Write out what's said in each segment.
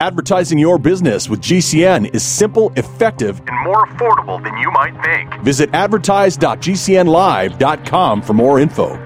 Advertising your business with GCN is simple, effective, and more affordable than you might think. Visit advertise.gcnlive.com for more info.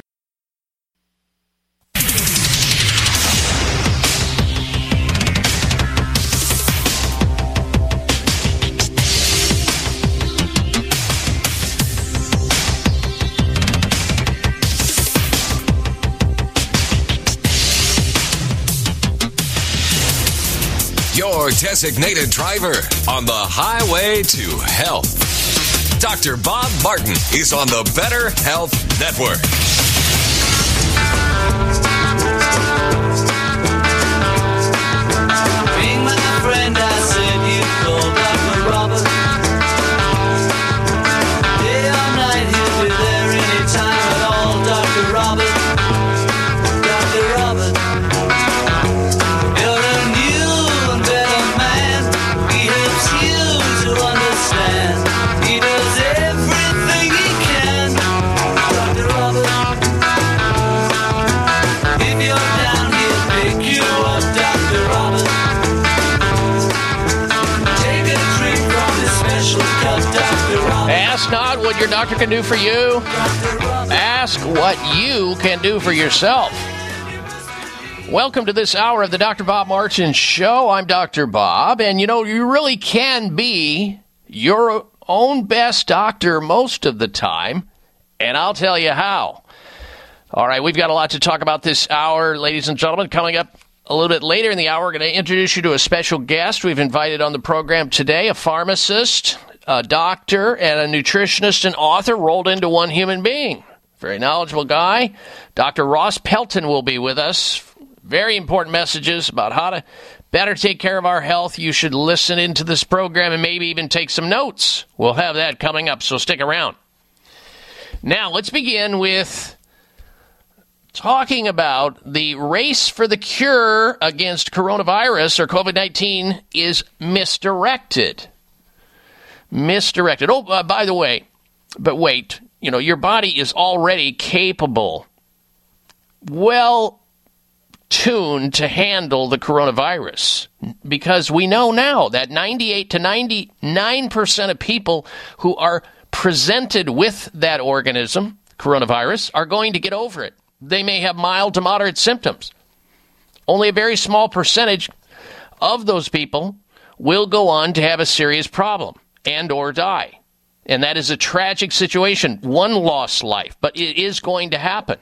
Your designated driver on the highway to health. Dr. Bob Martin is on the Better Health Network. Ring my friend, I said you called Dr. Robert. Day or night, he'll be there anytime at all. Dr. Robert, Dr. Robert. You're a new and better man. He helps you to understand. He does everything he can. Dr. Robert. If you're down, he'll pick you up. Dr. Robert. Take a drink from this special cup. Dr. Robert. Ask not what your doctor can do for you. Ask what you can do for yourself. Welcome to this hour of the Dr. Bob Martin Show. I'm Dr. Bob, and you know, you really can be your own best doctor most of the time, and I'll tell you how. All right, we've got a lot to talk about this hour, ladies and gentlemen. Coming up a little bit later in the hour, we're going to introduce you to a special guest we've invited on the program today, a pharmacist, a doctor, and a nutritionist and author rolled into one human being. Very knowledgeable guy. Dr. Ross Pelton will be with us. Very important messages about how to better take care of our health. You should listen into this program and maybe even take some notes. We'll have that coming up, so stick around. Now, let's begin with talking about the race for the cure against coronavirus or COVID-19 is misdirected. Misdirected. Oh, by the way, but wait, you know, your body is already capable, tuned to handle the coronavirus, because we know now that 98 to 99% of people who are presented with that organism, coronavirus, are going to get over it. They may have mild to moderate symptoms. Only a very small percentage of those people will go on to have a serious problem and or die. And that is a tragic situation, one lost life, but it is going to happen.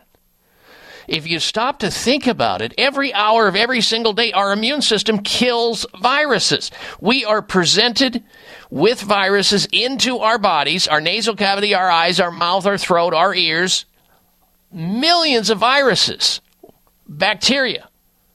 If you stop to think about it, every hour of every single day, our immune system kills viruses. We are presented with viruses into our bodies, our nasal cavity, our eyes, our mouth, our throat, our ears. Millions of viruses, bacteria,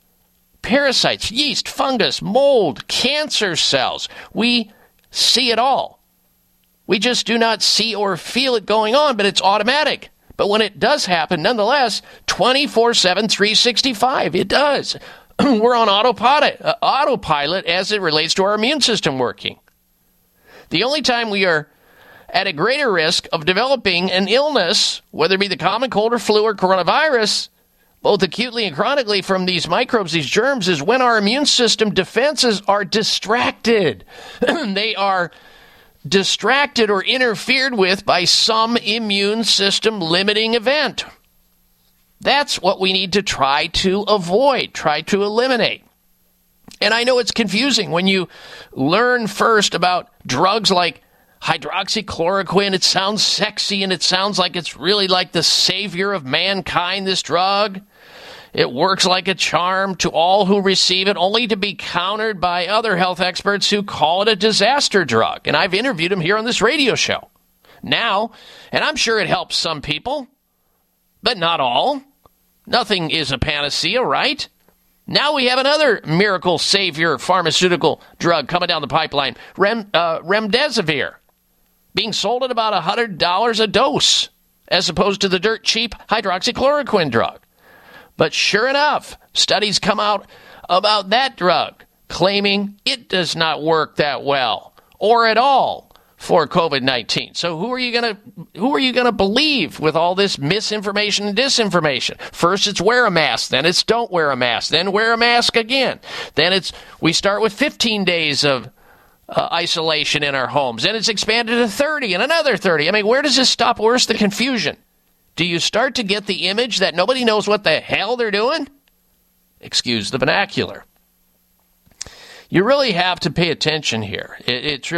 parasites, yeast, fungus, mold, cancer cells. We see it all. We just do not see or feel it going on, but it's automatic. But when it does happen, nonetheless, 24/7, 365, it does. We're on autopilot as it relates to our immune system working. The only time we are at a greater risk of developing an illness, whether it be the common cold or flu or coronavirus, both acutely and chronically from these microbes, these germs, is when our immune system defenses are distracted. They are distracted or interfered with by some immune system limiting event. That's what we need to try to avoid, try to eliminate. And I know it's confusing when you learn first about drugs like hydroxychloroquine. It sounds sexy and it sounds like it's really like the savior of mankind, this drug. It works like a charm to all who receive it, only to be countered by other health experts who call it a disaster drug. And I've interviewed them here on this radio show. Now, and I'm sure it helps some people, but not all. Nothing is a panacea, right? Now we have another miracle savior pharmaceutical drug coming down the pipeline, remdesivir, being sold at about $100 a dose, as opposed to the dirt cheap hydroxychloroquine drug. But sure enough, studies come out about that drug, claiming it does not work that well, or at all, for COVID-19. So who are you going to believe with all this misinformation and disinformation? First it's wear a mask, then it's don't wear a mask, then wear a mask again. Then we start with 15 days of isolation in our homes. Then it's expanded to 30 and another 30. I mean, where does this stop? Where's the confusion? Do you start to get the image that nobody knows what the hell they're doing? Excuse the vernacular. You really have to pay attention here. It's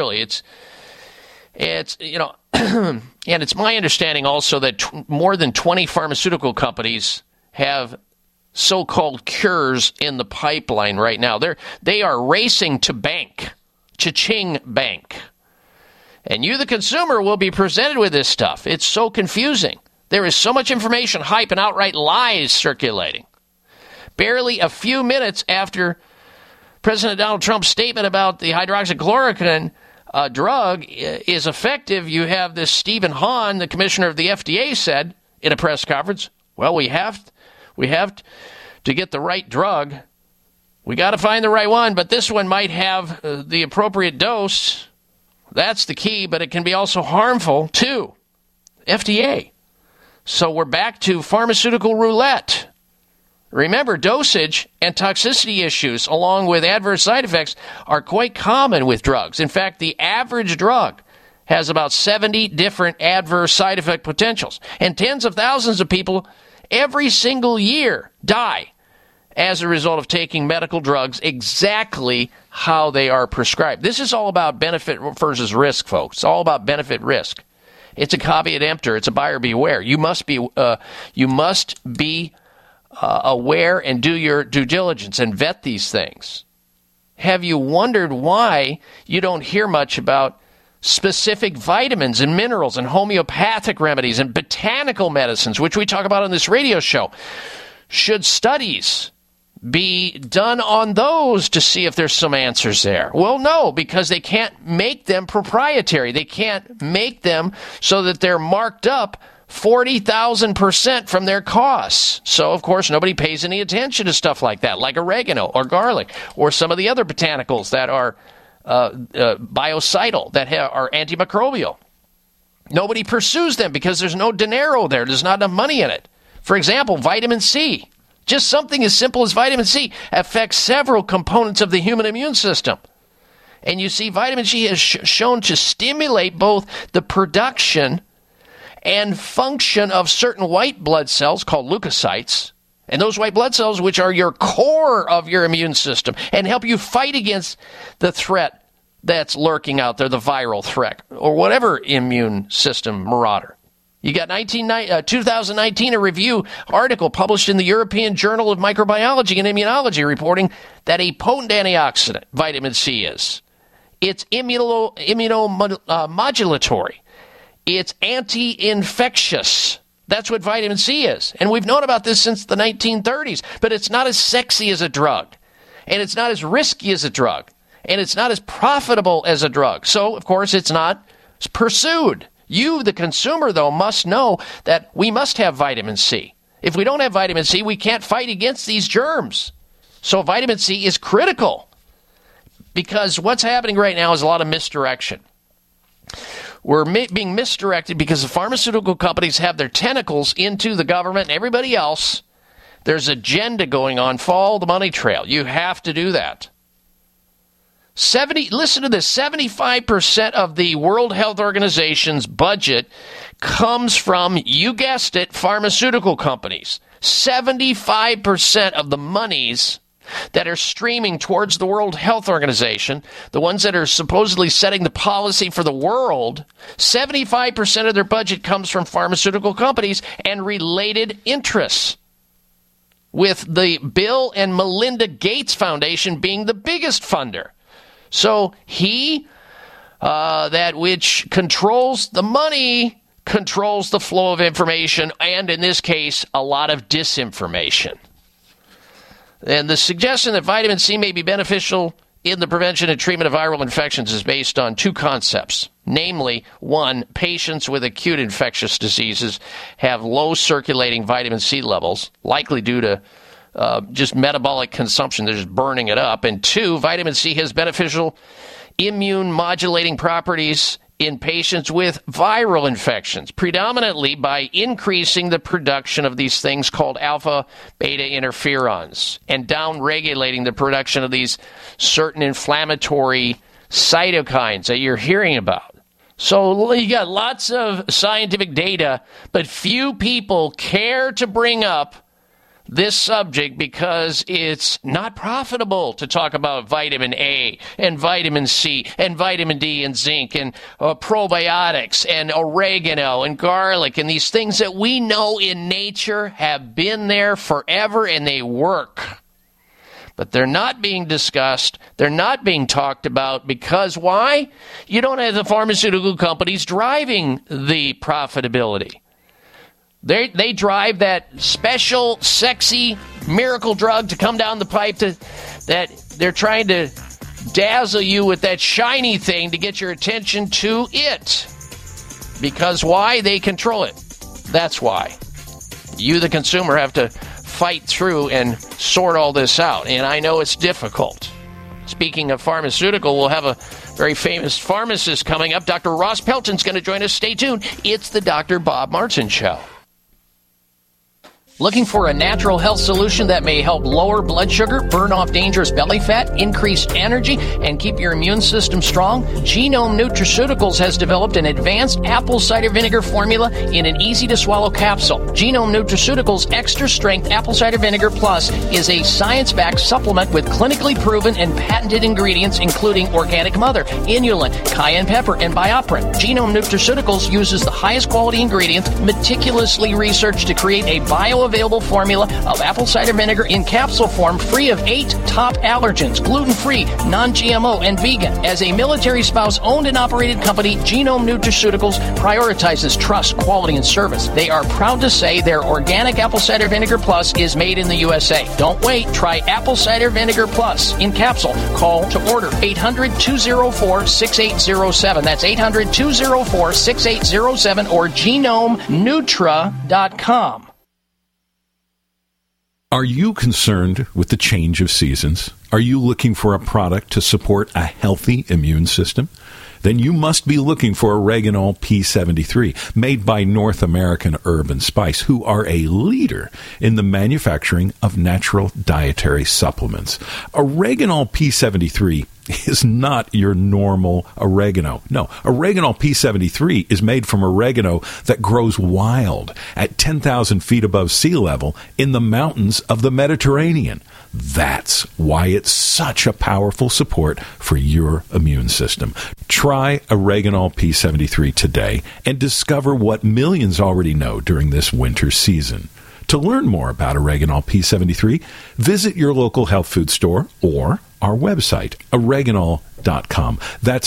you know, and it's my understanding also that more than 20 pharmaceutical companies have so-called cures in the pipeline right now. They are racing to bank, cha-ching bank. And you, the consumer, will be presented with this stuff. It's so confusing. There is so much information, hype, and outright lies circulating. Barely a few minutes after President Donald Trump's statement about the hydroxychloroquine drug is effective, you have this Stephen Hahn, the commissioner of the FDA, said in a press conference, well, we have to get the right drug. We got to find the right one, but this one might have the appropriate dose. That's the key, but it can be also harmful too. FDA. So we're back to pharmaceutical roulette. Remember, dosage and toxicity issues, along with adverse side effects, are quite common with drugs. In fact, the average drug has about 70 different adverse side effect potentials, and tens of thousands of people every single year die as a result of taking medical drugs exactly how they are prescribed. This is all about benefit versus risk, folks. It's all about benefit risk. It's a caveat emptor. It's a buyer beware. You must be aware and do your due diligence and vet these things. Have you wondered why you don't hear much about specific vitamins and minerals and homeopathic remedies and botanical medicines, which we talk about on this radio show? Should studies be done on those to see if there's some answers there? Well, no, because they can't make them proprietary. They can't make them so that they're marked up 40,000% from their costs. So, of course, nobody pays any attention to stuff like that, like oregano or garlic or some of the other botanicals that are biocidal, that are antimicrobial. Nobody pursues them because there's no dinero there. There's not enough money in it. For example, vitamin C. Just something as simple as vitamin C affects several components of the human immune system. And you see, vitamin C is shown to stimulate both the production and function of certain white blood cells called leukocytes, and those white blood cells, which are your core of your immune system and help you fight against the threat that's lurking out there, the viral threat or whatever immune system marauder. You got 2019, a review article published in the European Journal of Microbiology and Immunology reporting that a potent antioxidant, vitamin C is. It's immunomodulatory. It's anti-infectious. That's what vitamin C is. And we've known about this since the 1930s, but it's not as sexy as a drug, and it's not as risky as a drug, and it's not as profitable as a drug. So, of course, it's not pursued. You, the consumer, though, must know that we must have vitamin C. If we don't have vitamin C, we can't fight against these germs. So vitamin C is critical because what's happening right now is a lot of misdirection. We're being misdirected because the pharmaceutical companies have their tentacles into the government and everybody else. There's agenda going on. Follow the money trail. You have to do that. Listen to this, 75% of the World Health Organization's budget comes from, you guessed it, pharmaceutical companies. 75% of the monies that are streaming towards the World Health Organization, the ones that are supposedly setting the policy for the world, 75% of their budget comes from pharmaceutical companies and related interests, with the Bill and Melinda Gates Foundation being the biggest funder. So he, that which controls the money, controls the flow of information, and in this case, a lot of disinformation. And the suggestion that vitamin C may be beneficial in the prevention and treatment of viral infections is based on two concepts. Namely, one, patients with acute infectious diseases have low circulating vitamin C levels, likely due to just metabolic consumption. They're just burning it up. And two, vitamin C has beneficial immune modulating properties in patients with viral infections, predominantly by increasing the production of these things called alpha-beta interferons and downregulating the production of these certain inflammatory cytokines that you're hearing about. So you got lots of scientific data, but few people care to bring up this subject because it's not profitable to talk about vitamin A and vitamin C and vitamin D and zinc and probiotics and oregano and garlic and these things that we know in nature have been there forever and they work. But they're not being discussed. They're not being talked about because why? You don't have the pharmaceutical companies driving the profitability. They drive that special, sexy miracle drug to come down the pipe that they're trying to dazzle you with that shiny thing to get your attention to it. Because why? They control it. That's why. You, the consumer, have to fight through and sort all this out. And I know it's difficult. Speaking of pharmaceutical, we'll have a very famous pharmacist coming up. Dr. Ross Pelton's going to join us. Stay tuned. It's the Dr. Bob Martin Show. Looking for a natural health solution that may help lower blood sugar, burn off dangerous belly fat, increase energy, and keep your immune system strong? Genome Nutraceuticals has developed an advanced apple cider vinegar formula in an easy-to-swallow capsule. Genome Nutraceuticals Extra Strength Apple Cider Vinegar Plus is a science-backed supplement with clinically proven and patented ingredients including organic mother, inulin, cayenne pepper, and BioPerine. Genome Nutraceuticals uses the highest quality ingredients meticulously researched to create a bioavailable formula of apple cider vinegar in capsule form free of 8 top allergens, gluten-free, non-GMO, and vegan. As a military spouse owned and operated company, Genome Nutraceuticals prioritizes trust, quality, and service. They are proud to say their organic apple cider vinegar plus is made in the USA. Don't wait. Try apple cider vinegar plus in capsule. Call to order 800-204-6807. That's 800-204-6807 or GenomeNutra.com. Are you concerned with the change of seasons? Are you looking for a product to support a healthy immune system? Then you must be looking for Oreganol P73, made by North American Herb & Spice, who are a leader in the manufacturing of natural dietary supplements. Oreganol P73 is not your normal oregano. No, Oreganol P73 is made from oregano that grows wild at 10,000 feet above sea level in the mountains of the Mediterranean. That's why it's such a powerful support for your immune system. Try Oreganol P73 today and discover what millions already know during this winter season. To learn more about Oreganol P73, visit your local health food store or our website, oreganol.com. That's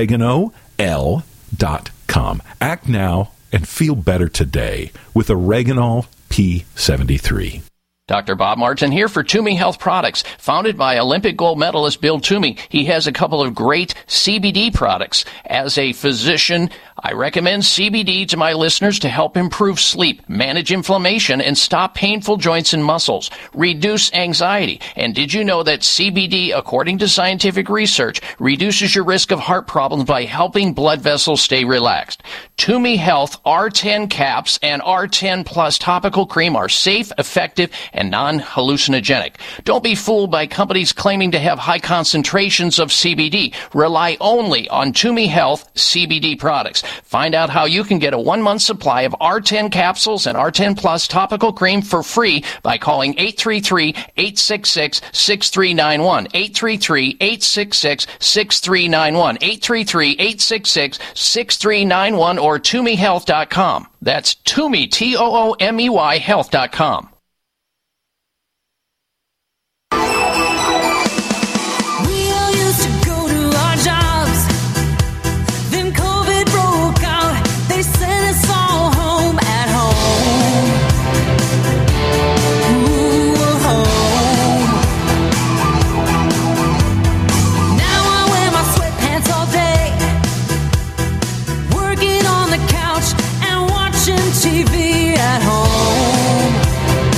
oregano.com. Act now and feel better today with Oreganol P73. Dr. Bob Martin here for Toomey Health Products, founded by Olympic gold medalist Bill Toomey. He has a couple of great CBD products. As a physician, I recommend CBD to my listeners to help improve sleep, manage inflammation, and stop painful joints and muscles, reduce anxiety. And did you know that CBD, according to scientific research, reduces your risk of heart problems by helping blood vessels stay relaxed? Toomey Health R10 caps and R10 Plus topical cream are safe, effective, and non-hallucinogenic. Don't be fooled by companies claiming to have high concentrations of CBD. Rely only on Toomey Health CBD products. Find out how you can get a 1-month supply of R10 capsules and R10 Plus topical cream for free by calling 833-866-6391. 833-866-6391. 833-866-6391 or ToomeyHealth.com. That's Toomey, Toomey Health.com. TV at home.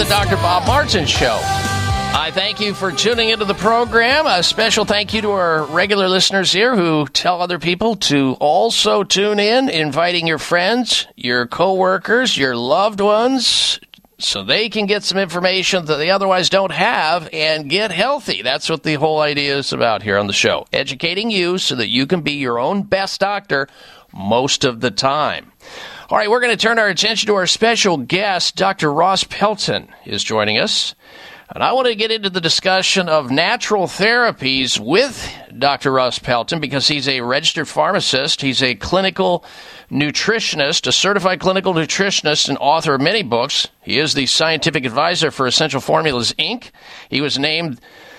the Dr. Bob Martin Show. I thank you for tuning into the program. A special thank you to our regular listeners here who tell other people to also tune in, inviting your friends, your coworkers, your loved ones, so they can get some information that they otherwise don't have and get healthy. That's what the whole idea is about here on the show. Educating you so that you can be your own best doctor most of the time. All right, we're going to turn our attention to our special guest. Dr. Ross Pelton is joining us. And I want to get into the discussion of natural therapies with Dr. Ross Pelton because he's a registered pharmacist. He's a clinical nutritionist, a certified clinical nutritionist and author of many books. He is the scientific advisor for Essential Formulas, Inc. He was named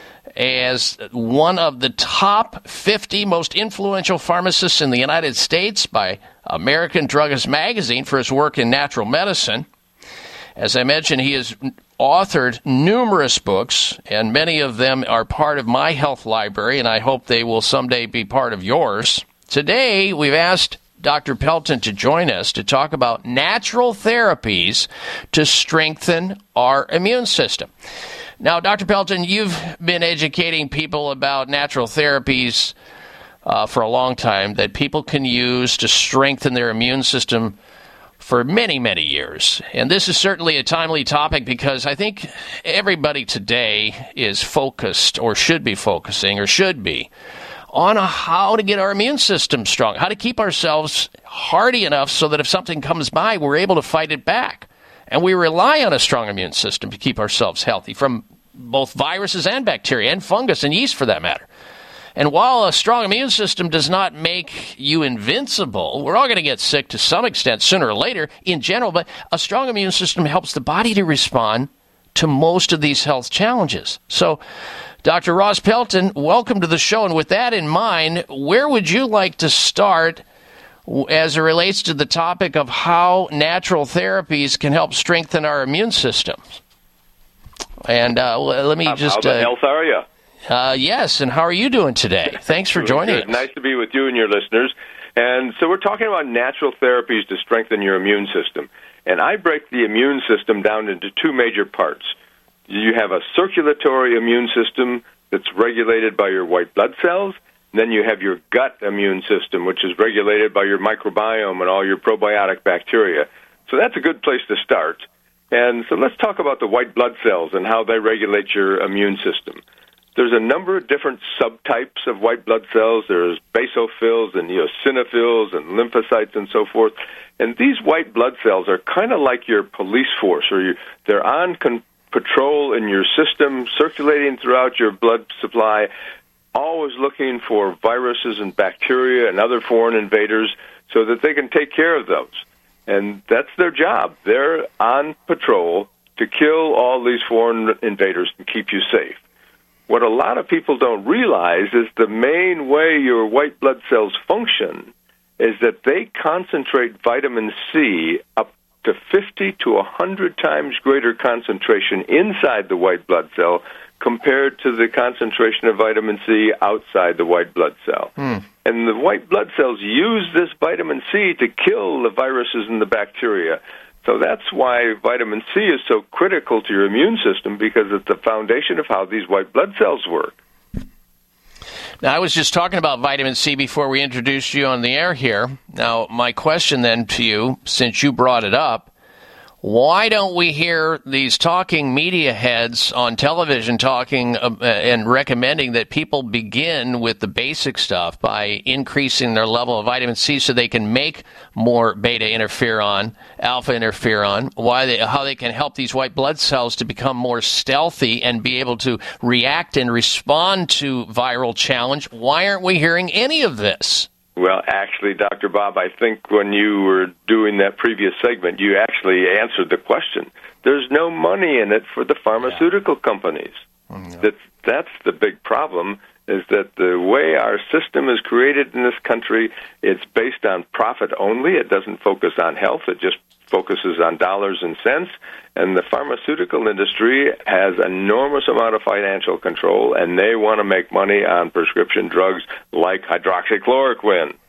as one of the top 50 most influential pharmacists in the United States by American Druggist Magazine for his work in natural medicine. As I mentioned, he has authored numerous books, and many of them are part of my health library, and I hope they will someday be part of yours. Today, we've asked Dr. Pelton to join us to talk about natural therapies to strengthen our immune system. Now, Dr. Pelton, you've been educating people about natural therapies for a long time that people can use to strengthen their immune system for many, many years. And this is certainly a timely topic because I think everybody today is focused or should be focusing or should be on how to get our immune system strong, how to keep ourselves hardy enough so that if something comes by, we're able to fight it back. And we rely on a strong immune system to keep ourselves healthy from both viruses and bacteria and fungus and yeast for that matter. And while a strong immune system does not make you invincible, we're all going to get sick to some extent sooner or later in general, but a strong immune system helps the body to respond to most of these health challenges. So, Dr. Ross Pelton, welcome to the show. And with that in mind, where would you like to start as it relates to the topic of how natural therapies can help strengthen our immune systems? And let me just... How the health are you? Yes, and how are you doing today? Thanks for joining us. Nice to be with you and your listeners. And so we're talking about natural therapies to strengthen your immune system. And I break the immune system down into two major parts. You have a circulatory immune system that's regulated by your white blood cells. And then you have your gut immune system, which is regulated by your microbiome and all your probiotic bacteria. So that's a good place to start. And so let's talk about the white blood cells and how they regulate your immune system. There's a number of different subtypes of white blood cells. There's basophils and eosinophils and lymphocytes and so forth. And these white blood cells are kind of like your police force, or they're on patrol in your system, circulating throughout your blood supply, always looking for viruses and bacteria and other foreign invaders so that they can take care of those. And that's their job. They're on patrol to kill all these foreign invaders and keep you safe. What a lot of people don't realize is the main way your white blood cells function is that they concentrate vitamin C up to 50 to 100 times greater concentration inside the white blood cell compared to the concentration of vitamin C outside the white blood cell. And the white blood cells use this vitamin C to kill the viruses and the bacteria. So that's why vitamin C is so critical to your immune system, because it's the foundation of how these white blood cells work. Now, I was just talking about vitamin C before we introduced you on the air here. Now, my question then to you, since you brought it up, why don't we hear these talking media heads on television talking and recommending that people begin with the basic stuff by increasing their level of vitamin C so they can make more beta interferon, alpha interferon, how they can help these white blood cells to become more stealthy and be able to react and respond to viral challenge? Why aren't we hearing any of this? Well, actually, Dr. Bob, I think when you were doing that previous segment, you actually answered the question. There's no money in it for the pharmaceutical companies. That's the big problem, is that the way our system is created in this country, it's based on profit only. It doesn't focus on health. It just focuses on dollars and cents. And the pharmaceutical industry has an enormous amount of financial control, and they want to make money on prescription drugs like hydroxychloroquine.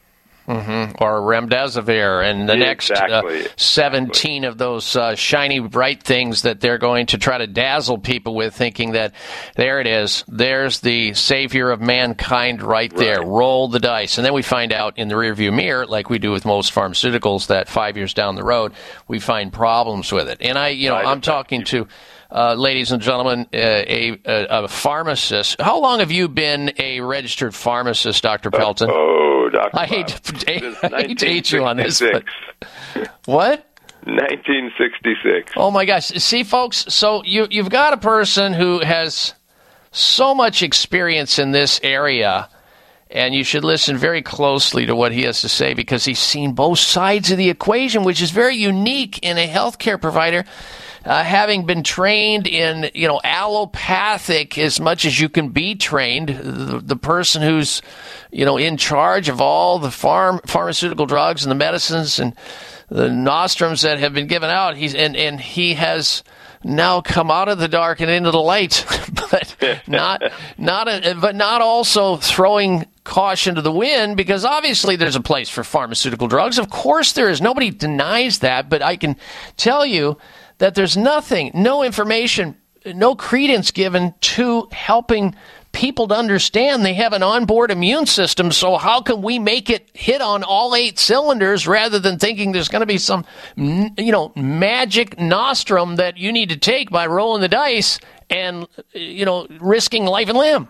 Or remdesivir, and the next 17 of those shiny, bright things that they're going to try to dazzle people with, thinking that there it is, there's the savior of mankind right there. Roll the dice. And then we find out in the rearview mirror, like we do with most pharmaceuticals, that 5 years down the road, we find problems with it. And I'm talking to... ladies and gentlemen, a pharmacist. How long have you been a registered pharmacist, Dr. Pelton? Dr. I hate to hate you on this, but what? 1966. Oh my gosh! See, folks, so you've got a person who has so much experience in this area, and you should listen very closely to what he has to say, because he's seen both sides of the equation, which is very unique in a healthcare provider. Having been trained in, allopathic as much as you can be trained, the person who's, in charge of all the pharmaceutical drugs and the medicines and the nostrums that have been given out, he has now come out of the dark and into the light, but not also throwing caution to the wind, because obviously there's a place for pharmaceutical drugs. Of course there is. Nobody denies that, but I can tell you that there's no information, no credence given to helping people to understand they have an onboard immune system. So how can we make it hit on all 8 cylinders rather than thinking there's going to be some, magic nostrum that you need to take by rolling the dice and, risking life and limb?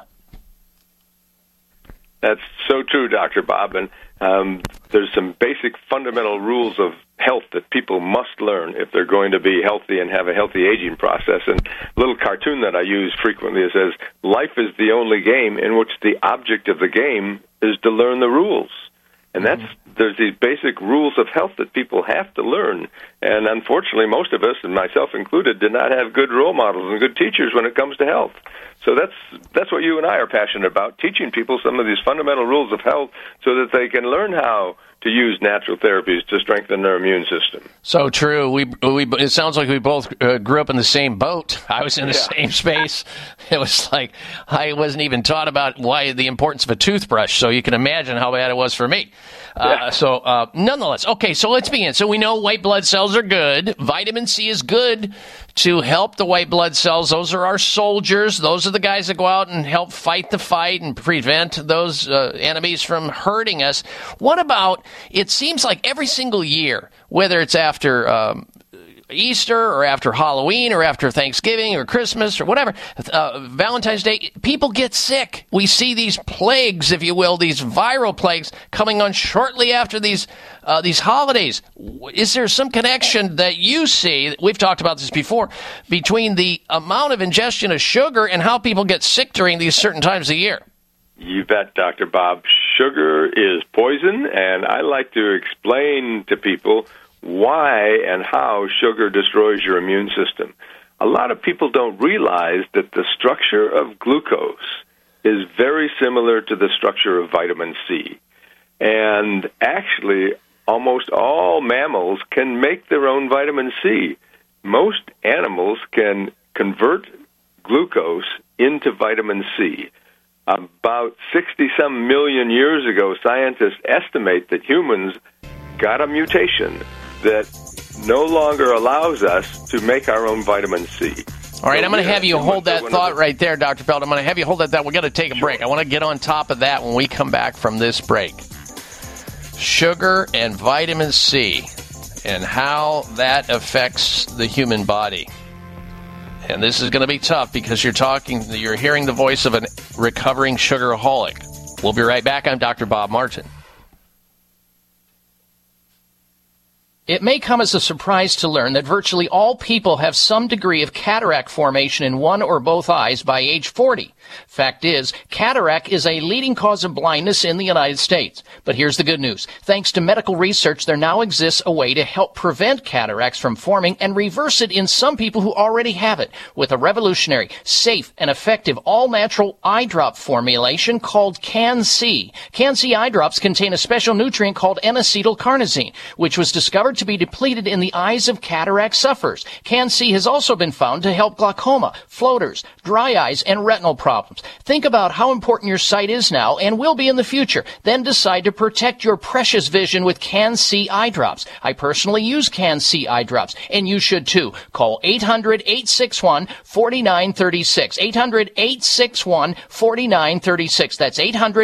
That's so true, Dr. Bob. And there's some basic fundamental rules of health that people must learn if they're going to be healthy and have a healthy aging process. And a little cartoon that I use frequently, it says, life is the only game in which the object of the game is to learn the rules. And there's these basic rules of health that people have to learn. And unfortunately, most of us, and myself included, did not have good role models and good teachers when it comes to health. So that's what you and I are passionate about, teaching people some of these fundamental rules of health so that they can learn how to use natural therapies to strengthen their immune system. So true. It sounds like we both grew up in the same boat. I was in the same space. It was like I wasn't even taught about the importance of a toothbrush, so you can imagine how bad it was for me. So nonetheless, okay, so let's begin. So we know white blood cells are good. Vitamin C is good to help the white blood cells. Those are our soldiers. Those are the guys that go out and help fight the fight and prevent those enemies from hurting us. What about, it seems like every single year, whether it's after Easter or after Halloween or after Thanksgiving or Christmas or whatever, Valentine's Day, people get sick. We see these plagues, if you will, these viral plagues coming on shortly after these holidays. Is there some connection that you see, we've talked about this before, between the amount of ingestion of sugar and how people get sick during these certain times of the year? You bet, Dr. Bob. Sugar is poison, and I like to explain to people why and how sugar destroys your immune system. A lot of people don't realize that the structure of glucose is very similar to the structure of vitamin C. And actually, almost all mammals can make their own vitamin C. Most animals can convert glucose into vitamin C. About 60-some million years ago, scientists estimate that humans got a mutation that no longer allows us to make our own vitamin C. All right, I'm going to have you hold that thought right there, Dr. Pelton. I'm going to have you hold that thought. We're going to take a break. I want to get on top of that when we come back from this break. Sugar and vitamin C and how that affects the human body. And this is going to be tough because you're hearing the voice of a recovering sugaraholic. We'll be right back. I'm Dr. Bob Martin. It may come as a surprise to learn that virtually all people have some degree of cataract formation in one or both eyes by age 40. Fact is, cataract is a leading cause of blindness in the United States. But here's the good news. Thanks to medical research, there now exists a way to help prevent cataracts from forming and reverse it in some people who already have it with a revolutionary, safe, and effective all-natural eye drop formulation called Can-C. Can-C eye drops contain a special nutrient called N-acetylcarnosine, which was discovered to be depleted in the eyes of cataract sufferers. CanC has also been found to help glaucoma, floaters, dry eyes, and retinal problems. Think about how important your sight is now and will be in the future. Then decide to protect your precious vision with CanC eye drops. I personally use CanC eye drops, and you should too. Call 800-861-4936. 800-861-4936. That's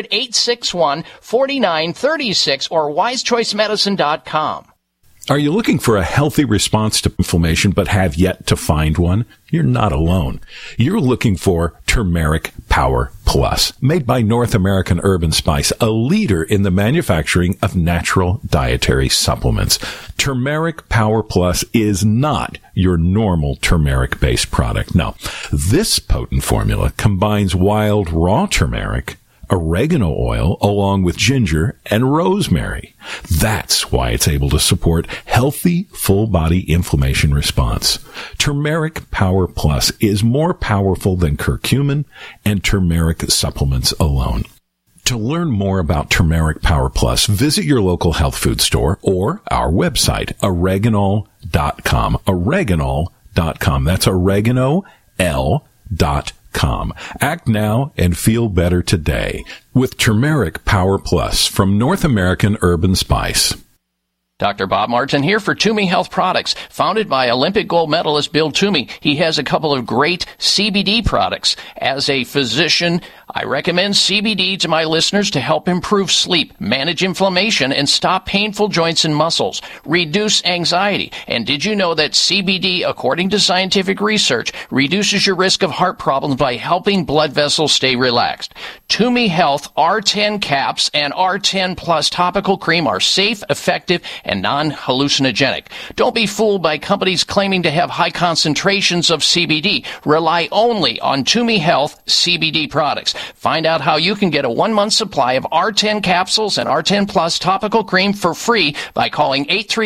800-861-4936 or wisechoicemedicine.com. Are you looking for a healthy response to inflammation but have yet to find one? You're not alone. You're looking for Turmeric Power Plus, made by North American Herb & Spice, a leader in the manufacturing of natural dietary supplements. Turmeric Power Plus is not your normal turmeric-based product. No, this potent formula combines wild raw turmeric, oregano oil, along with ginger and rosemary. That's why it's able to support healthy, full-body inflammation response. Turmeric Power Plus is more powerful than curcumin and turmeric supplements alone. To learn more about Turmeric Power Plus, visit your local health food store or our website, oreganol.com. Oreganol.com. That's oregano.com. Act now and feel better today with Turmeric Power Plus from North American Herb & Spice. Dr. Bob Martin here for Toomey Health Products. Founded by Olympic gold medalist Bill Toomey, he has a couple of great CBD products. As a physician, I recommend CBD to my listeners to help improve sleep, manage inflammation, and stop painful joints and muscles, reduce anxiety. And did you know that CBD, according to scientific research, reduces your risk of heart problems by helping blood vessels stay relaxed? Toomey Health R10 caps and R10 Plus topical cream are safe, effective, and non-hallucinogenic. Don't be fooled by companies claiming to have high concentrations of CBD. Rely only on Toomey Health CBD products. Find out how you can get a 1-month supply of R10 capsules and R10 Plus topical cream for free by calling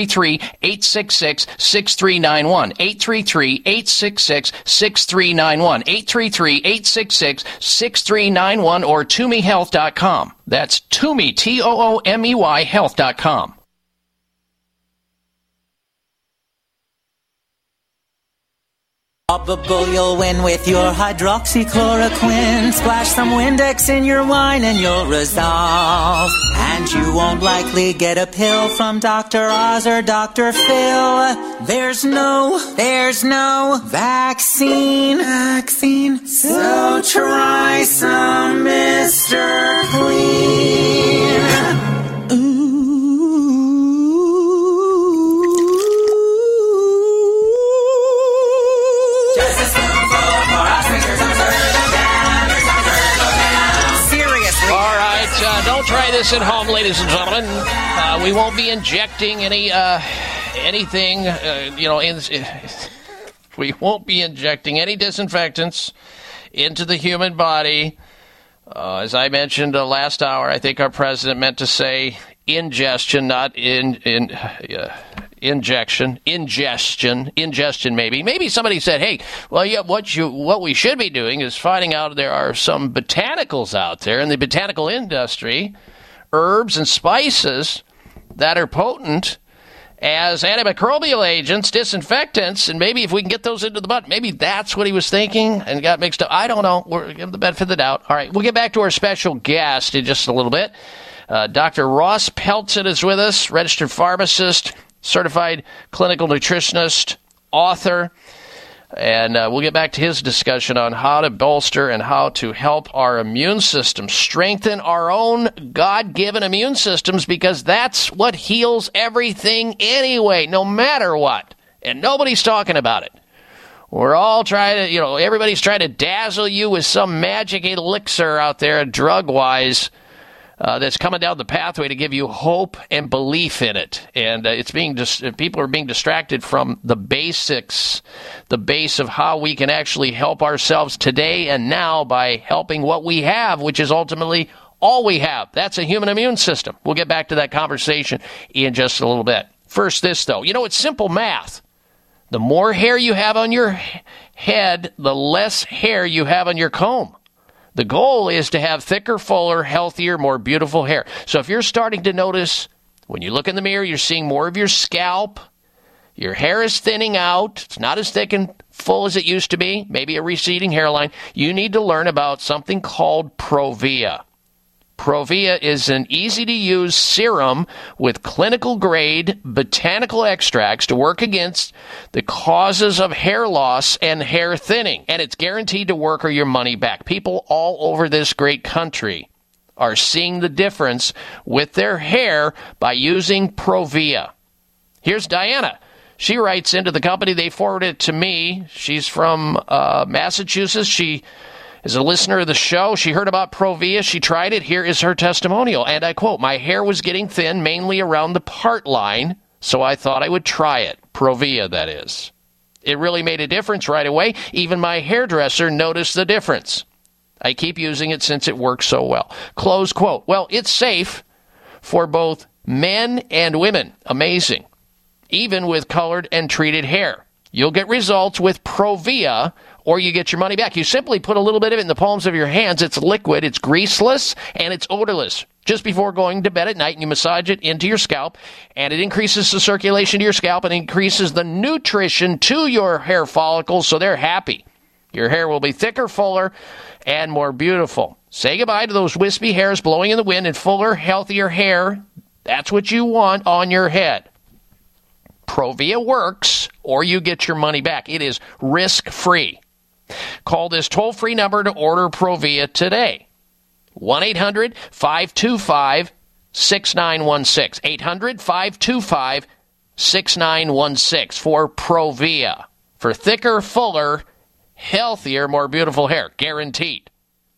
833-866-6391. 833-866-6391. 833-866-6391 or ToomeyHealth.com. That's Toomey, Toomey Health.com. Probable you'll win with your hydroxychloroquine. Splash some Windex in your wine and you'll resolve. And you won't likely get a pill from Dr. Oz or Dr. Phil. There's no vaccine. So try some Mr. Clean. Don't try this at home, ladies and gentlemen. We won't be injecting anything. We won't be injecting any disinfectants into the human body. As I mentioned last hour, I think our president meant to say ingestion, not injection. Ingestion, maybe. Maybe somebody said, hey, well, yeah, what we should be doing is finding out there are some botanicals out there in the botanical industry, herbs and spices that are potent as antimicrobial agents, disinfectants, and maybe if we can get those into the butt, maybe that's what he was thinking and got mixed up. I don't know. We're giving the benefit of the doubt. All right, we'll get back to our special guest in just a little bit. Dr. Ross Pelton is with us, registered pharmacist, certified clinical nutritionist, author, and we'll get back to his discussion on how to bolster and how to help our immune system, strengthen our own God-given immune systems, because that's what heals everything anyway, no matter what. And nobody's talking about it. We're all trying to, everybody's trying to dazzle you with some magic elixir out there, drug-wise, that's coming down the pathway to give you hope and belief in it. And people are being distracted from the basics, the base of how we can actually help ourselves today and now by helping what we have, which is ultimately all we have. That's a human immune system. We'll get back to that conversation in just a little bit. First, this, though. It's simple math. The more hair you have on your head, the less hair you have on your comb. The goal is to have thicker, fuller, healthier, more beautiful hair. So if you're starting to notice When you look in the mirror, you're seeing more of your scalp. Your hair is thinning out. It's not as thick and full as it used to be. Maybe a receding hairline. You need to learn about something called Provia. Provia is an easy-to-use serum with clinical-grade botanical extracts to work against the causes of hair loss and hair thinning. And it's guaranteed to work or your money back. People all over this great country are seeing the difference with their hair by using Provia. Here's Diana. She writes into the company. They forwarded it to me. She's from Massachusetts. She is a listener of the show. She heard about Provia. She tried it. Here is her testimonial. And I quote, "My hair was getting thin, mainly around the part line, so I thought I would try it." Provia, that is. It really made a difference right away. Even my hairdresser noticed the difference. I keep using it since it works so well. Close quote. Well, it's safe for both men and women. Amazing. Even with colored and treated hair. You'll get results with Provia, or you get your money back. You simply put a little bit of it in the palms of your hands. It's liquid, it's greaseless, and it's odorless. Just before going to bed at night, and you massage it into your scalp, and it increases the circulation to your scalp and increases the nutrition to your hair follicles, so they're happy. Your hair will be thicker, fuller, and more beautiful. Say goodbye to those wispy hairs blowing in the wind and fuller, healthier hair. That's what you want on your head. Provia works, or you get your money back. It is risk-free. Call this toll-free number to order Provia today. 1-800-525-6916. 800-525-6916 for Provia. For thicker, fuller, healthier, more beautiful hair. Guaranteed.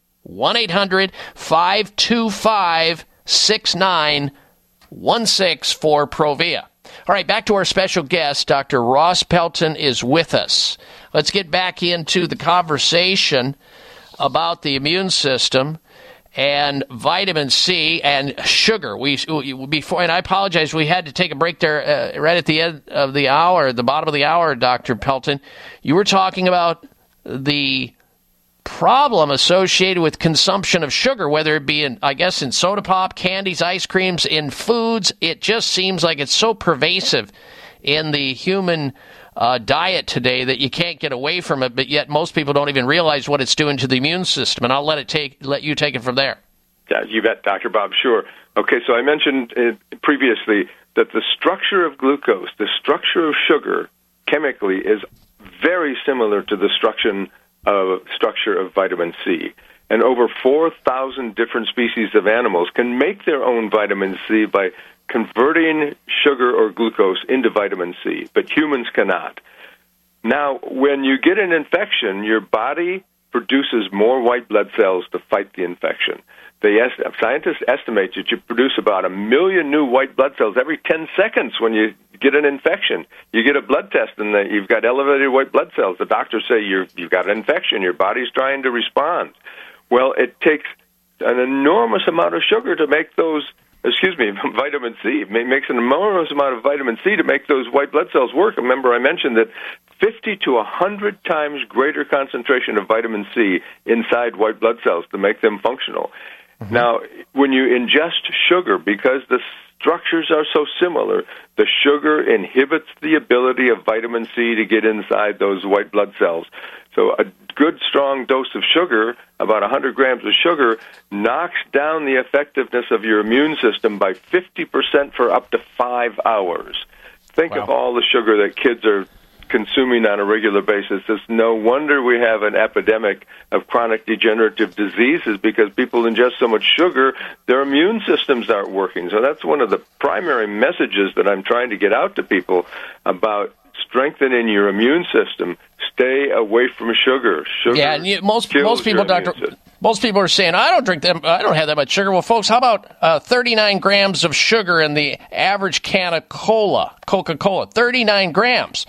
1-800-525-6916 for Provia. All right, back to our special guest. Dr. Ross Pelton is with us. Let's get back into the conversation about the immune system and vitamin C and sugar. Before, and I apologize, we had to take a break there right at the end of the hour, the bottom of the hour, Dr. Pelton. You were talking about the problem associated with consumption of sugar, whether it be in soda pop, candies, ice creams, in foods. It just seems like it's so pervasive in the human diet today that you can't get away from it, but yet most people don't even realize what it's doing to the immune system. And I'll let you take it from there. Yeah, you bet, Dr. Bob. Sure. Okay, so I mentioned previously that the structure of glucose, the structure of sugar, chemically is very similar to the structure of vitamin C. And over 4,000 different species of animals can make their own vitamin C by converting sugar or glucose into vitamin C, but humans cannot. Now, when you get an infection, your body produces more white blood cells to fight the infection. Scientists estimate that you produce about 1 million new white blood cells every 10 seconds when you get an infection. You get a blood test and you've got elevated white blood cells. The doctors say you've got an infection. Your body's trying to respond. Well, it takes an enormous amount of sugar to make vitamin C. It makes an enormous amount of vitamin C to make those white blood cells work. Remember, I mentioned that 50 to 100 times greater concentration of vitamin C inside white blood cells to make them functional. Mm-hmm. Now, when you ingest sugar, because the structures are so similar, the sugar inhibits the ability of vitamin C to get inside those white blood cells. So a good, strong dose of sugar, about 100 grams of sugar, knocks down the effectiveness of your immune system by 50% for up to 5 hours. Think of all the sugar that kids are consuming on a regular basis. It's no wonder we have an epidemic of chronic degenerative diseases because people ingest so much sugar, their immune systems aren't working. So that's one of the primary messages that I'm trying to get out to people about strengthening your immune system. Stay away from sugar. Yeah, and most people, Doctor, most people are saying, I don't have that much sugar. Well, folks, how about 39 grams of sugar in the average can of Coca-Cola? 39 grams.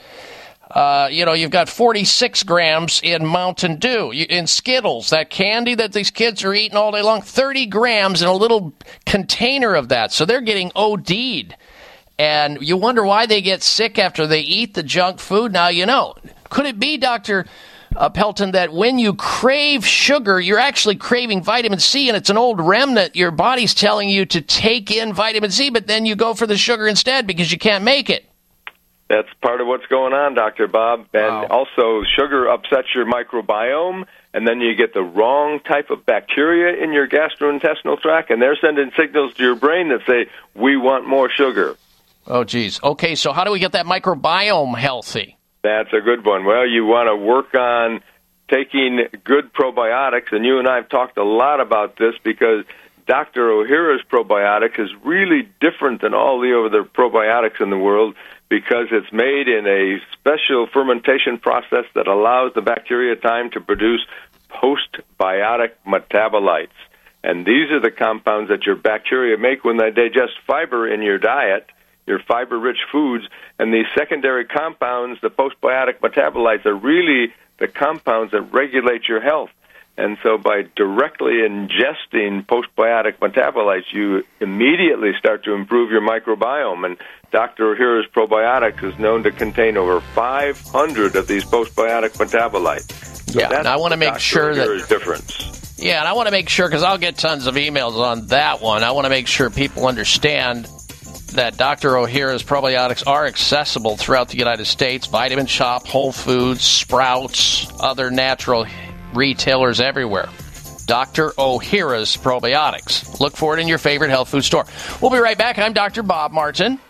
You've got 46 grams in Mountain Dew, in Skittles, that candy that these kids are eating all day long, 30 grams in a little container of that. So they're getting OD'd. And you wonder why they get sick after they eat the junk food. Now, could it be, Dr. Pelton, that when you crave sugar, you're actually craving vitamin C, and it's an old remnant. Your body's telling you to take in vitamin C, but then you go for the sugar instead because you can't make it. That's part of what's going on, Dr. Bob. And also, sugar upsets your microbiome, and then you get the wrong type of bacteria in your gastrointestinal tract, and they're sending signals to your brain that say, we want more sugar. Oh, geez. Okay, so how do we get that microbiome healthy? That's a good one. Well, you want to work on taking good probiotics, and you and I have talked a lot about this because Dr. Ohhira's probiotic is really different than all the other probiotics in the world because it's made in a special fermentation process that allows the bacteria time to produce postbiotic metabolites. And these are the compounds that your bacteria make when they digest fiber in your diet, your fiber-rich foods. And these secondary compounds, the postbiotic metabolites, are really the compounds that regulate your health. And so by directly ingesting postbiotic metabolites, you immediately start to improve your microbiome. And Dr. Ohhira's probiotics is known to contain over 500 of these postbiotic metabolites. So yeah, and I want to make sure that difference. Yeah, and I want to make sure, because I'll get tons of emails on that one, I want to make sure people understand that Dr. Ohhira's probiotics are accessible throughout the United States. Vitamin Shoppe, Whole Foods, Sprouts, other natural retailers everywhere. Dr. Ohhira's probiotics. Look for it in your favorite health food store. We'll be right back. I'm Dr. Bob Martin.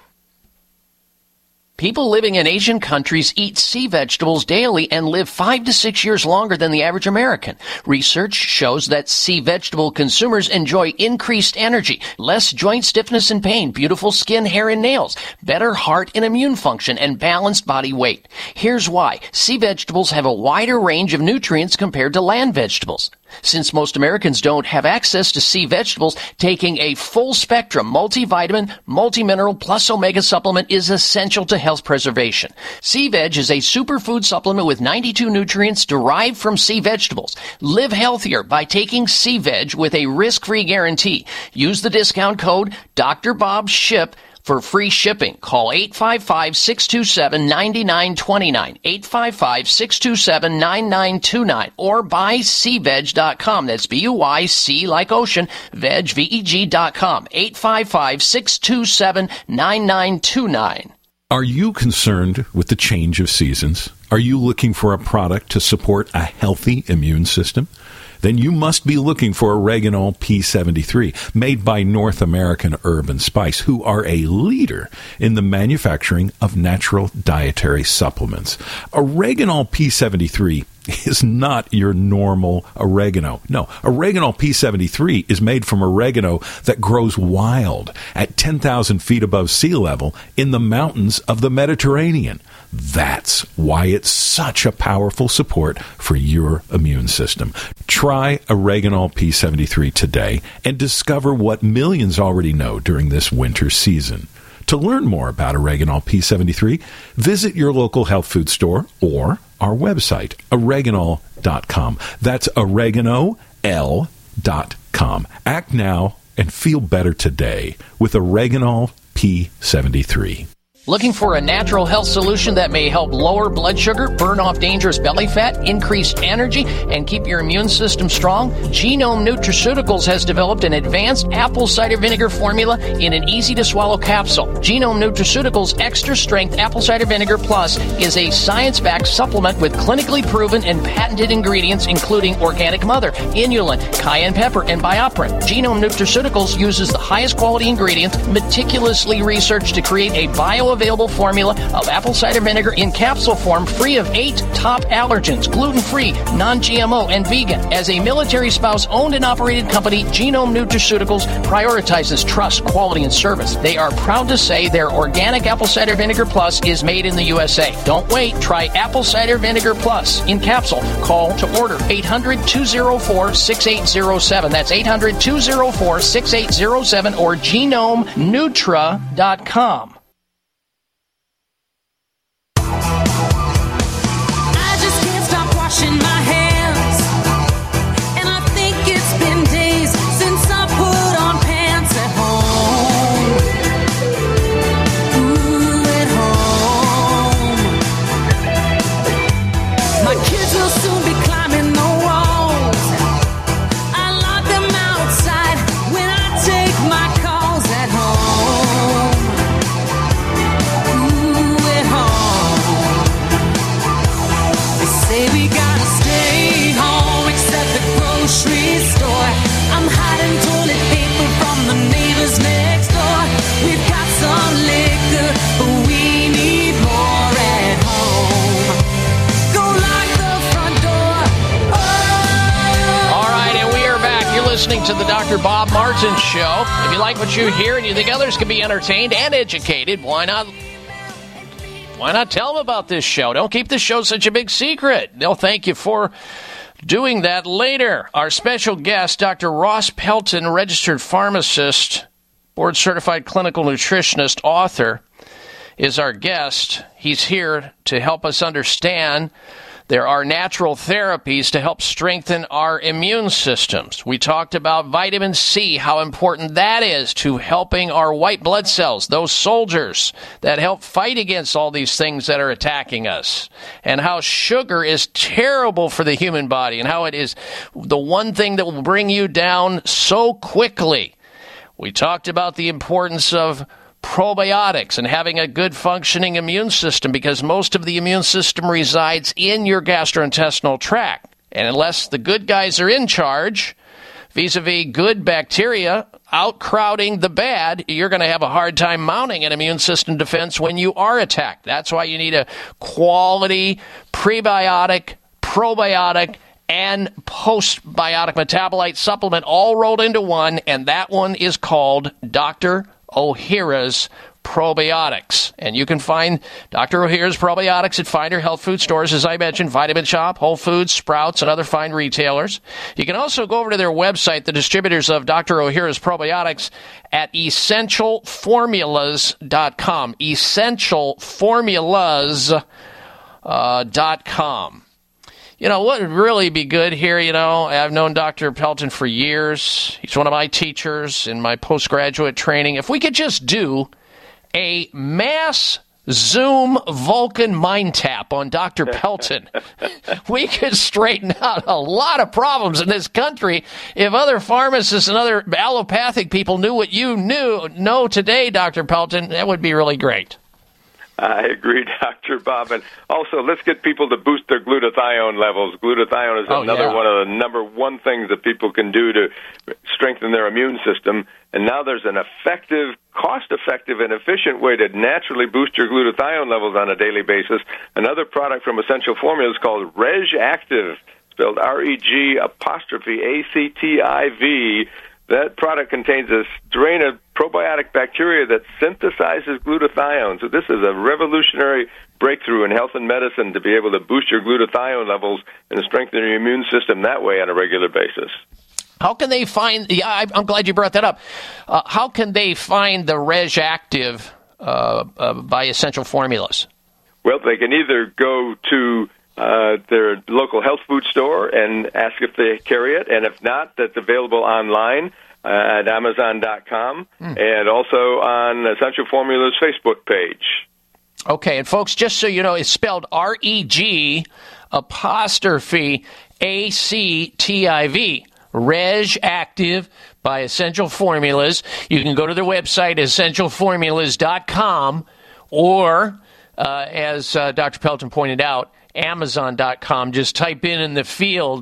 People living in Asian countries eat sea vegetables daily and live 5 to 6 years longer than the average American. Research shows that sea vegetable consumers enjoy increased energy, less joint stiffness and pain, beautiful skin, hair, and nails, better heart and immune function, and balanced body weight. Here's why. Sea vegetables have a wider range of nutrients compared to land vegetables. Since most Americans don't have access to sea vegetables, taking a full-spectrum multivitamin, multimineral, plus omega supplement is essential to health preservation. Sea Veg is a superfood supplement with 92 nutrients derived from sea vegetables. Live healthier by taking Sea Veg with a risk-free guarantee. Use the discount code DrBobShip for free shipping. Call 855-627-9929, 855-627-9929, or buyseaveg.com. That's B-U-Y-C like ocean, veg, V-E-G.com, 855-627-9929. Are you concerned with the change of seasons? Are you looking for a product to support a healthy immune system? Then you must be looking for Oreganol P73, made by North American Herb & Spice, who are a leader in the manufacturing of natural dietary supplements. Oreganol P73 is not your normal oregano. No, Oreganol P73 is made from oregano that grows wild at 10,000 feet above sea level in the mountains of the Mediterranean. That's why it's such a powerful support for your immune system. Try Oreganol P73 today and discover what millions already know during this winter season. To learn more about Oreganol P73, visit your local health food store or our website, oreganol.com. That's oregano.com. Act now and feel better today with Oreganol P73. Looking for a natural health solution that may help lower blood sugar, burn off dangerous belly fat, increase energy, and keep your immune system strong? Genome Nutraceuticals has developed an advanced apple cider vinegar formula in an easy-to-swallow capsule. Genome Nutraceuticals Extra Strength Apple Cider Vinegar Plus is a science-backed supplement with clinically proven and patented ingredients including organic mother, inulin, cayenne pepper, and BioPerine. Genome Nutraceuticals uses the highest quality ingredients meticulously researched to create a bioavailable formula of apple cider vinegar in capsule form, free of 8 top allergens, gluten-free, non-GMO, and vegan. As a military spouse owned and operated company, Genome Nutraceuticals prioritizes trust, quality, and service. They are proud to say their organic apple cider vinegar plus is made in the USA. Don't wait. Try apple cider vinegar plus in capsule. Call to order 800-204-6807. That's 800-204-6807 or genomenutra.com. Washing my hands, and I think it's been days since I put on pants at home. Ooh, at home. My kids will soon listening to the Dr. Bob Martin Show. If you like what you hear and you think others can be entertained and educated, why not tell them about this show? Don't keep this show such a big secret. They'll thank you for doing that later. Our special guest, Dr. Ross Pelton, registered pharmacist, board-certified clinical nutritionist, author, is our guest. He's here to help us understand there are natural therapies to help strengthen our immune systems. We talked about vitamin C, how important that is to helping our white blood cells, those soldiers that help fight against all these things that are attacking us, and how sugar is terrible for the human body and how it is the one thing that will bring you down so quickly. We talked about the importance of probiotics and having a good functioning immune system, because most of the immune system resides in your gastrointestinal tract. And unless the good guys are in charge, vis-a-vis good bacteria outcrowding the bad, you're going to have a hard time mounting an immune system defense when you are attacked. That's why you need a quality prebiotic, probiotic, and postbiotic metabolite supplement all rolled into one, and that one is called Dr. Ohhira's Probiotics. And you can find Dr. Ohhira's Probiotics at fine health food stores, as I mentioned, Vitamin Shoppe, Whole Foods, Sprouts, and other fine retailers. You can also go over to their website, the distributors of Dr. Ohhira's Probiotics, at essentialformulas.com. Essentialformulas.com. You know, what would really be good here, I've known Dr. Pelton for years. He's one of my teachers in my postgraduate training. If we could just do a mass Zoom Vulcan mind tap on Dr. Pelton, we could straighten out a lot of problems in this country. If other pharmacists and other allopathic people knew what you know today, Dr. Pelton, that would be really great. I agree, Dr. Bob. And also, let's get people to boost their glutathione levels. Glutathione is one of the number one things that people can do to strengthen their immune system. And now there's an effective, cost-effective, and efficient way to naturally boost your glutathione levels on a daily basis. Another product from Essential Formula is called Reg Active, spelled REG_ACTIV. That product contains a strain of probiotic bacteria that synthesizes glutathione. So this is a revolutionary breakthrough in health and medicine to be able to boost your glutathione levels and strengthen your immune system that way on a regular basis. How can they find, I'm glad you brought that up. How can they find the Reg Active by Essential Formulas? Well, they can either go to their local health food store and ask if they carry it, and if not, that's available online at Amazon.com and also on Essential Formula's Facebook page. Okay, and folks, just so you know, it's spelled REG_ACTIV, Reg Active by Essential Formulas. You can go to their website, essentialformulas.com, or, as Dr. Pelton pointed out, Amazon.com. Just type in the field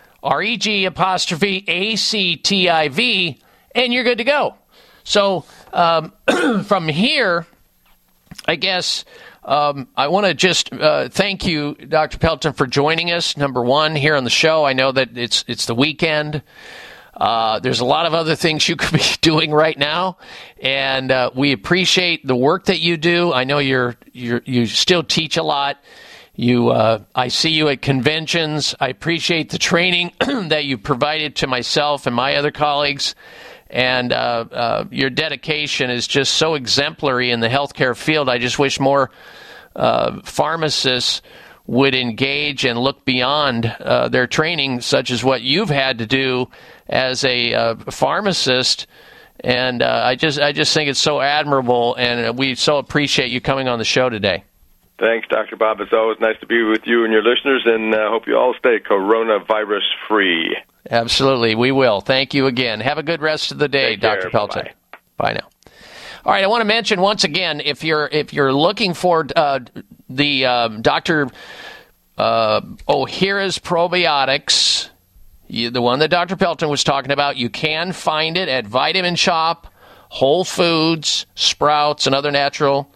REG_ACTIV, and you're good to go. So from here, I guess I want to just thank you, Dr. Pelton, for joining us, number one, here on the show. I know that it's the weekend. There's a lot of other things you could be doing right now, and we appreciate the work that you do. I know you still teach a lot. I see you at conventions. I appreciate the training that you provided to myself and my other colleagues, and your dedication is just so exemplary in the healthcare field. I just wish more pharmacists would engage and look beyond their training, such as what you've had to do as a pharmacist. And I just think it's so admirable, and we so appreciate you coming on the show today. Thanks, Dr. Bob. It's always nice to be with you and your listeners, and I hope you all stay coronavirus-free. Absolutely, we will. Thank you again. Have a good rest of the day, Dr. Pelton. Bye now. All right, I want to mention once again, if you're looking for the Dr. Ohhira's Probiotics, the one that Dr. Pelton was talking about, you can find it at Vitamin Shoppe, Whole Foods, Sprouts, and other natural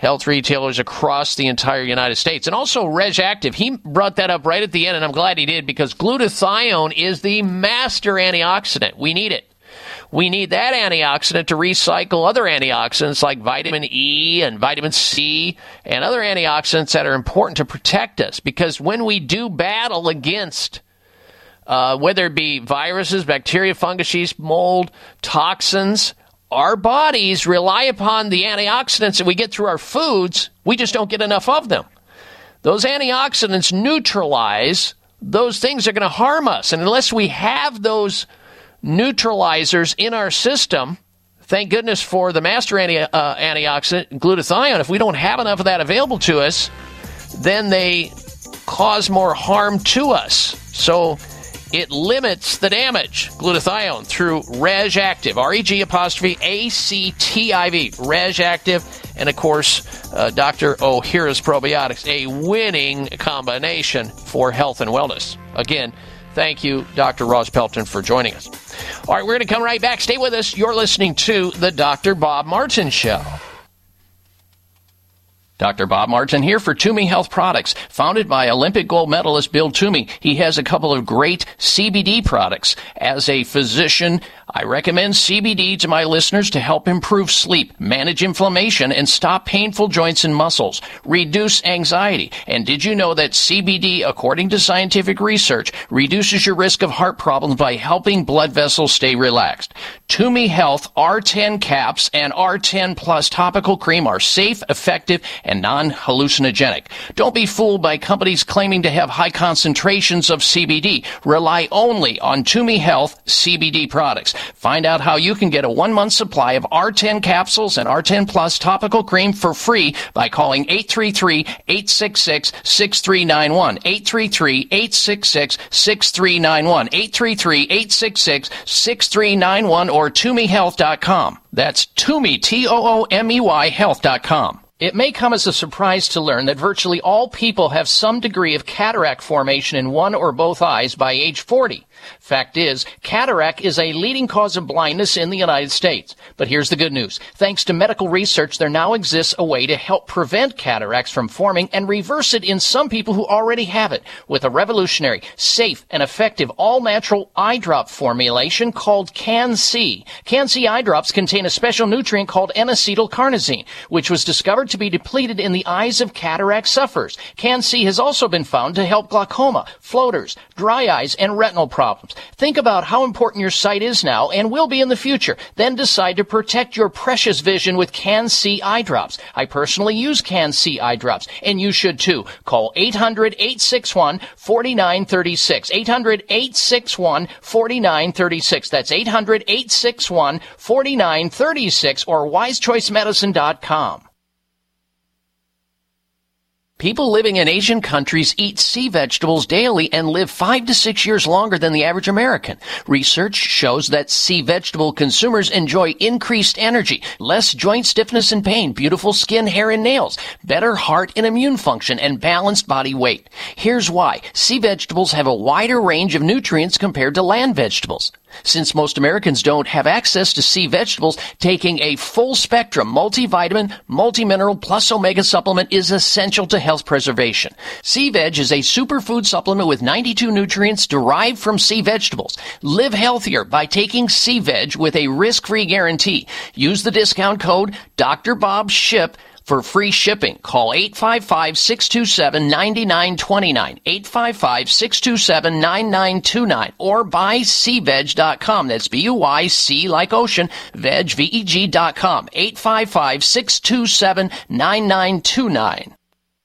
health retailers across the entire United States. And also Reg Active. He brought that up right at the end, and I'm glad he did, because glutathione is the master antioxidant. We need it. We need that antioxidant to recycle other antioxidants like vitamin E and vitamin C and other antioxidants that are important to protect us. Because when we do battle against whether it be viruses, bacteria, fungus, yeast, mold, toxins, our bodies rely upon the antioxidants that we get through our foods. We just don't get enough of them. Those antioxidants neutralize those things that are going to harm us. And unless we have those neutralizers in our system, thank goodness for the master antioxidant, glutathione, if we don't have enough of that available to us, then they cause more harm to us. So it limits the damage, glutathione, through Reg Active, REG'-ACTIV, Reg Active, and of course, Dr. Ohhira's Probiotics, a winning combination for health and wellness. Again, thank you, Dr. Ross Pelton, for joining us. All right, we're going to come right back. Stay with us. You're listening to The Dr. Bob Martin Show. Dr. Bob Martin here for Toomey Health Products. Founded by Olympic gold medalist Bill Toomey, he has a couple of great CBD products. As a physician, I recommend CBD to my listeners to help improve sleep, manage inflammation, and stop painful joints and muscles, reduce anxiety. And did you know that CBD, according to scientific research, reduces your risk of heart problems by helping blood vessels stay relaxed? Toomey Health R10 caps and R10 Plus topical cream are safe, effective, and non-hallucinogenic. Don't be fooled by companies claiming to have high concentrations of CBD. Rely only on Toomey Health CBD products. Find out how you can get a 1-month supply of R10 capsules and R10 Plus topical cream for free by calling 833-866-6391. 833-866-6391. 833-866-6391 or ToomeyHealth.com. That's Toomey, Toomey, Health.com. It may come as a surprise to learn that virtually all people have some degree of cataract formation in one or both eyes by age 40. Fact is, cataract is a leading cause of blindness in the United States. But here's the good news. Thanks to medical research, there now exists a way to help prevent cataracts from forming and reverse it in some people who already have it with a revolutionary, safe, and effective all-natural eye drop formulation called Can-C. Can-C eye drops contain a special nutrient called N-acetylcarnosine, which was discovered to be depleted in the eyes of cataract sufferers. Can-C has also been found to help glaucoma, floaters, dry eyes, and retinal problems. Think about how important your sight is now and will be in the future. Then decide to protect your precious vision with Can-C eye drops. I personally use Can-C eye drops, and you should too. Call 800-861-4936. 800-861-4936. That's 800-861-4936 or wisechoicemedicine.com. People living in Asian countries eat sea vegetables daily and live 5 to 6 years longer than the average American. Research shows that sea vegetable consumers enjoy increased energy, less joint stiffness and pain, beautiful skin, hair, and nails, better heart and immune function, and balanced body weight. Here's why. Sea vegetables have a wider range of nutrients compared to land vegetables. Since most Americans don't have access to sea vegetables, taking a full-spectrum multivitamin, multimineral, plus omega supplement is essential to health preservation. Sea Veg is a superfood supplement with 92 nutrients derived from sea vegetables. Live healthier by taking Sea Veg with a risk-free guarantee. Use the discount code DrBobShip for free shipping. Call 855-627-9929, 855-627-9929, or buyseaveg.com. That's B-U-Y-C like ocean, veg, V-E-G.com, 855-627-9929.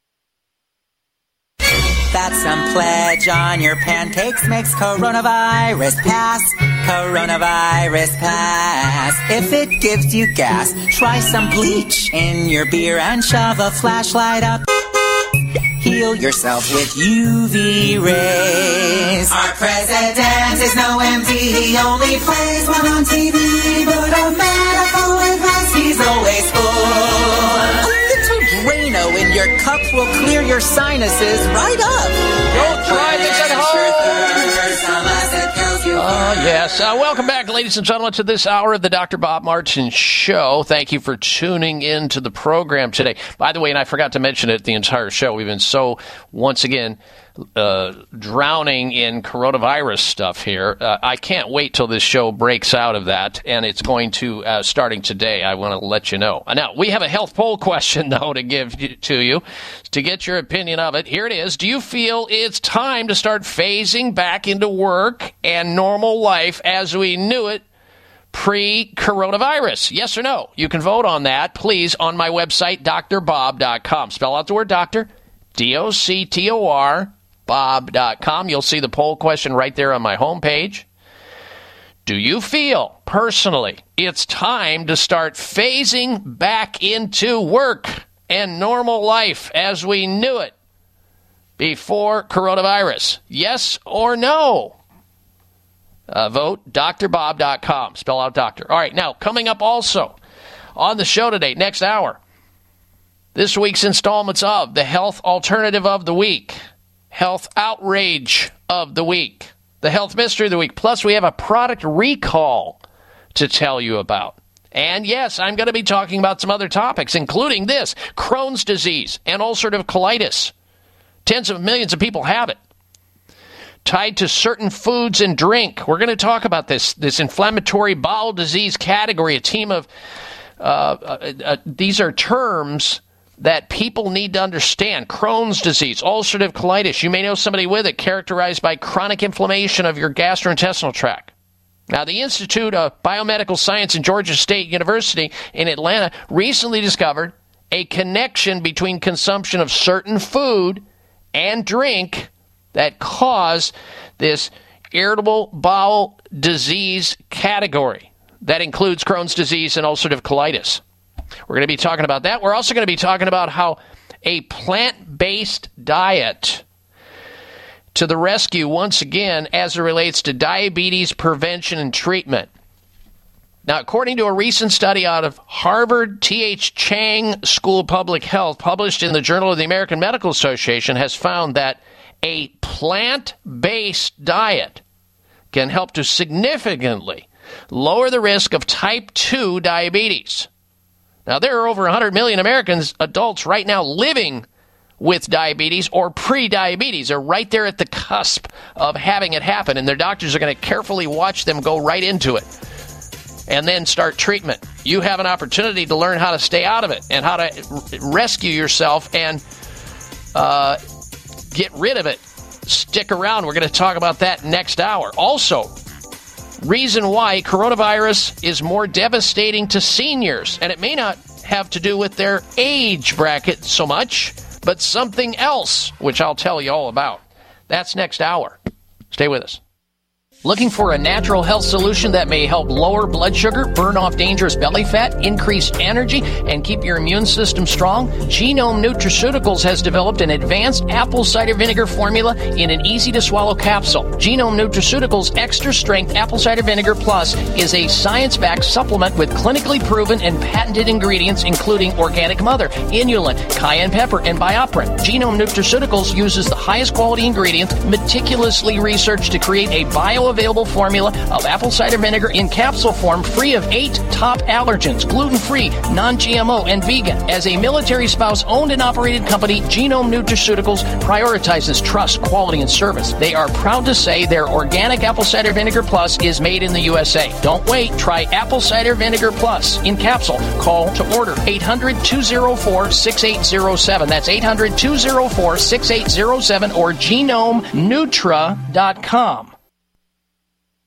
That's some pledge on your pancakes makes coronavirus pass. Coronavirus pass. If it gives you gas, try some bleach in your beer and shove a flashlight up. Heal yourself with UV rays. Our president is no MD. He only plays one on TV. But a medical advice, he's always full. Drano in your cup will clear your sinuses right up. Don't try this at home. Yes. Welcome back, ladies and gentlemen, to this hour of the Dr. Bob Martin Show. Thank you for tuning in to the program today. By the way, and I forgot to mention it the entire show, we've been so, once again, drowning in coronavirus stuff here. I can't wait till this show breaks out of that, and it's going to, starting today, I want to let you know. Now, we have a health poll question, though, to give to you to get your opinion of it. Here it is. Do you feel it's time to start phasing back into work and normal life as we knew it pre-coronavirus? Yes or no? You can vote on that, please, on my website, drbob.com. Spell out the word doctor, D-O-C-T-O-R, Bob.com. You'll see the poll question right there on my homepage. Do you feel, personally, it's time to start phasing back into work and normal life as we knew it before coronavirus? Yes or no? Vote drbob.com. Spell out doctor. All right, now, coming up also on the show today, next hour, this week's installments of the Health Alternative of the Week, Health Outrage of the Week, the Health Mystery of the Week. Plus, we have a product recall to tell you about. And yes, I'm going to be talking about some other topics, including this, Crohn's disease and ulcerative colitis. Tens of millions of people have it. Tied to certain foods and drink. We're going to talk about this inflammatory bowel disease category, a team of, these are terms that people need to understand. Crohn's disease, ulcerative colitis. You may know somebody with it, characterized by chronic inflammation of your gastrointestinal tract. Now, the Institute of Biomedical Science in Georgia State University in Atlanta recently discovered a connection between consumption of certain food and drink that cause this irritable bowel disease category. That includes Crohn's disease and ulcerative colitis. We're going to be talking about that. We're also going to be talking about how a plant-based diet to the rescue once again as it relates to diabetes prevention and treatment. Now, according to a recent study out of Harvard T.H. Chang School of Public Health, published in the Journal of the American Medical Association, has found that a plant-based diet can help to significantly lower the risk of type 2 diabetes. Now, there are over 100 million Americans, adults, right now living with diabetes or pre-diabetes. They're right there at the cusp of having it happen, and their doctors are going to carefully watch them go right into it and then start treatment. You have an opportunity to learn how to stay out of it and how to rescue yourself and get rid of it. Stick around. We're going to talk about that next hour. Also, reason why coronavirus is more devastating to seniors, and it may not have to do with their age bracket so much, but something else, which I'll tell you all about. That's next hour. Stay with us. Looking for a natural health solution that may help lower blood sugar, burn off dangerous belly fat, increase energy, and keep your immune system strong? Genome Nutraceuticals has developed an advanced apple cider vinegar formula in an easy-to-swallow capsule. Genome Nutraceuticals Extra Strength Apple Cider Vinegar Plus is a science-backed supplement with clinically proven and patented ingredients including organic mother, inulin, cayenne pepper, and BioPerine. Genome Nutraceuticals uses the highest quality ingredients meticulously researched to create a bioavailable formula of apple cider vinegar in capsule form, free of 8 top allergens, gluten-free, non-GMO, and vegan. As a military spouse owned and operated company, Genome Nutraceuticals prioritizes trust, quality, and service. They are proud to say their organic apple cider vinegar plus is made in the USA. Don't wait. Try apple cider vinegar plus in capsule. Call to order 800-204-6807. That's 800-204-6807 or genomenutra.com.